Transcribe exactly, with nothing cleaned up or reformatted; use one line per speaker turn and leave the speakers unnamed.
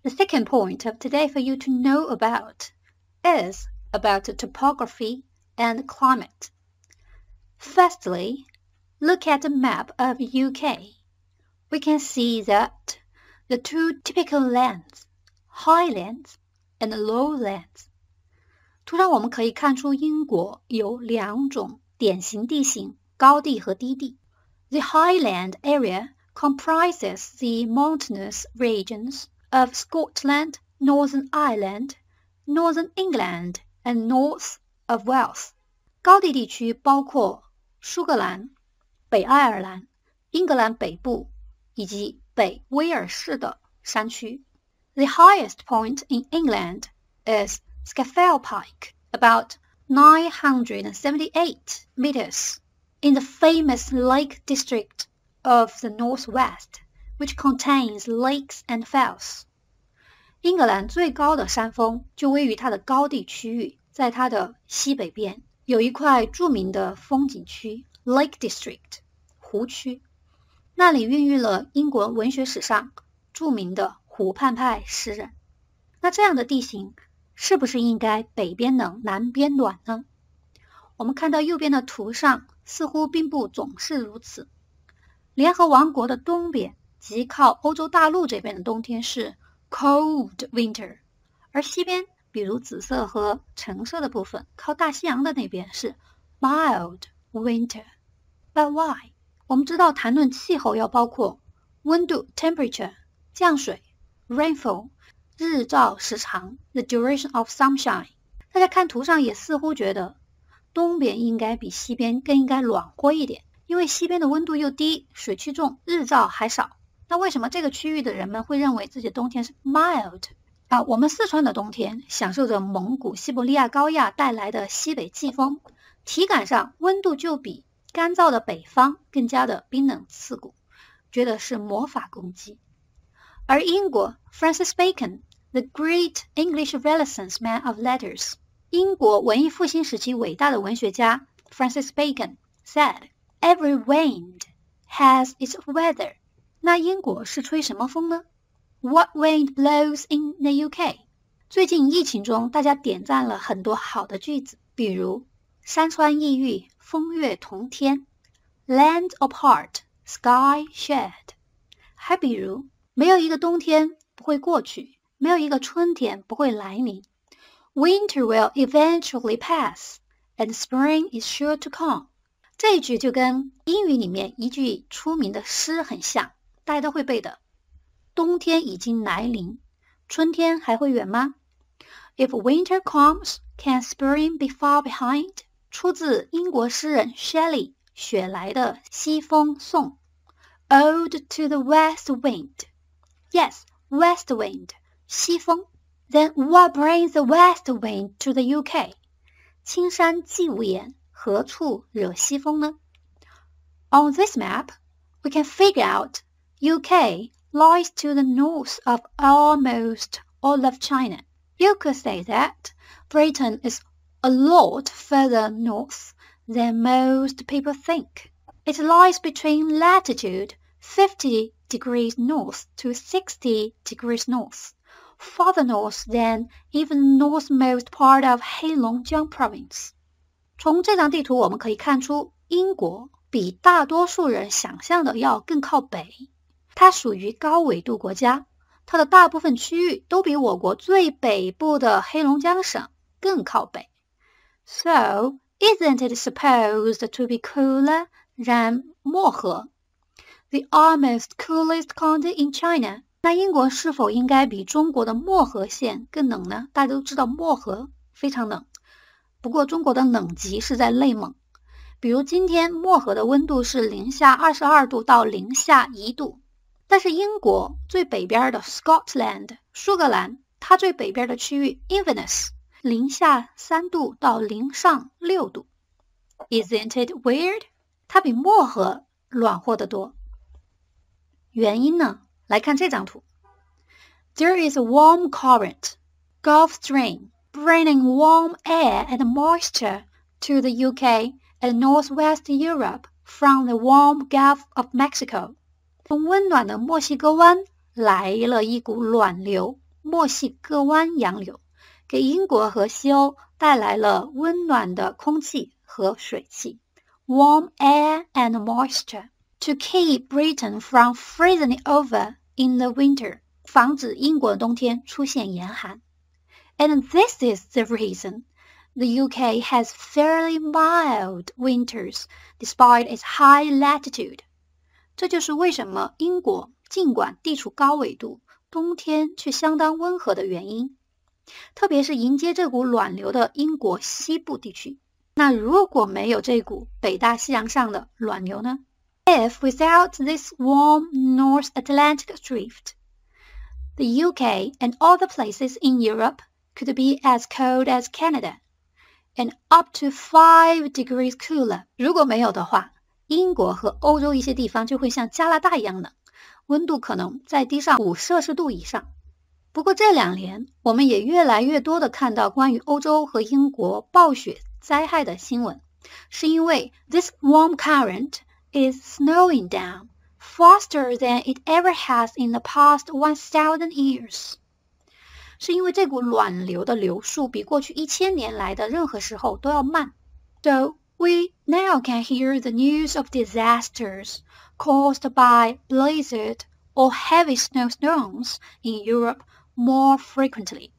The second point of today for you to know about is about topography and climate. Firstly, look at the map of U K. We can see that the two typical lands, highlands and lowlands. 图上我们可以看出英国有两种典型地形，高地和低地。The highland area comprises the mountainous regions of Scotland, Northern Ireland, Northern England, and North of Wales. 高地地区包括苏格兰、北爱尔兰、英格兰北部以及北威尔士的山区。The highest point in England is Scafell Pike, about nine hundred seventy-eight meters, in the famous Lake District of the Northwest, which contains lakes and fells. 英格兰最高的山峰就位于它的高地区域，在它的西北边有一块著名的风景区 Lake District 湖区，那里孕育了英国文学史上著名的湖畔派诗人。那这样的地形是不是应该北边冷南边暖呢？我们看到右边的图上似乎并不总是如此。联合王国的东边即靠欧洲大陆这边的冬天是 cold winter， 而西边比如紫色和橙色的部分靠大西洋的那边是 mild winter。 But why？ 我们知道谈论气候要包括温度 temperature、 降水 rainfall、 日照时长 the duration of sunshine。 大家看图上也似乎觉得东边应该比西边更应该暖和一点，因为西边的温度又低，水汽重，日照还少。那为什么这个区域的人们会认为自己的冬天是 mild？ 啊，我们四川的冬天享受着蒙古、西伯利亚高压带来的西北季风，体感上温度就比干燥的北方更加的冰冷刺骨，觉得是魔法攻击。而英国 Francis Bacon, the great English Renaissance man of letters， 英国文艺复兴时期伟大的文学家 Francis Bacon said,Every wind has its weather. 那英国是吹什么风呢？ What wind blows in the U K? 最近疫情中大家点赞了很多好的句子，比如山川异域，风月同天， Land apart, sky shared。 还比如没有一个冬天不会过去，没有一个春天不会来临， Winter will eventually pass, and spring is sure to come。这一句就跟英语里面一句出名的诗很像，大家都会背的。冬天已经来临，春天还会远吗？ If winter comes, can spring be far behind? 出自英国诗人 Shelley 雪莱的西风颂。 Ode to the west wind. Yes, west wind, 西风。 Then what brings the west wind to the U K? 青山既无言，何处惹西风呢？ On this map, we can figure out U K lies to the north of almost all of China. You could say that Britain is a lot further north than most people think. It lies between latitude fifty degrees north to sixty degrees north, farther north than even the northmost part of Heilongjiang province. 从这张地图我们可以看出，英国比大多数人想象的要更靠北。它属于高纬度国家，它的大部分区域都比我国最北部的黑龙江省更靠北。So, isn't it supposed to be cooler than 漠河 the almost coolest county in China? 那英国是否应该比中国的漠河县更冷呢？大家都知道漠河非常冷。不过中国的冷极是在内蒙，比如今天漠河的温度是零下二十二度到零下一度，但是英国最北边的 Scotland 苏格兰，它最北边的区域 Inverness 零下三度到零上六度。 Isn't it weird? 它比漠河暖和得多。原因呢？来看这张图。 There is a warm current, Gulf Stream, bringing warm air and moisture to the U K and northwest Europe from the warm Gulf of Mexico. 从温暖的墨西哥湾来了一股暖流， 墨西哥湾洋流，给英国和西欧带来了温暖的空气和水汽 warm air and moisture to keep Britain from freezing over in the winter, 防止英国的冬天出现严寒。And this is the reason the U K has fairly mild winters despite its high latitude. 这就是为什么英国尽管地处高纬度，冬天却相当温和的原因。特别是迎接这股暖流的英国西部地区。那如果没有这股北大西洋上的暖流呢？ If without this warm North Atlantic drift, the U K and other places in Europe could be as cold as Canada, and up to five degrees cooler. 如果没有的话，英国和欧洲一些地方就会像加拿大一样冷，温度可能再低上五摄氏度以上。不过这两年，我们也越来越多的看到关于欧洲和英国暴雪灾害的新闻，是因为 this warm current is slowing down faster than it ever has in the past one thousand years. 是因为这股暖流的流速比过去一千年来的任何时候都要慢。So we now can hear the news of disasters caused by blizzard or heavy snowstorms in Europe more frequently.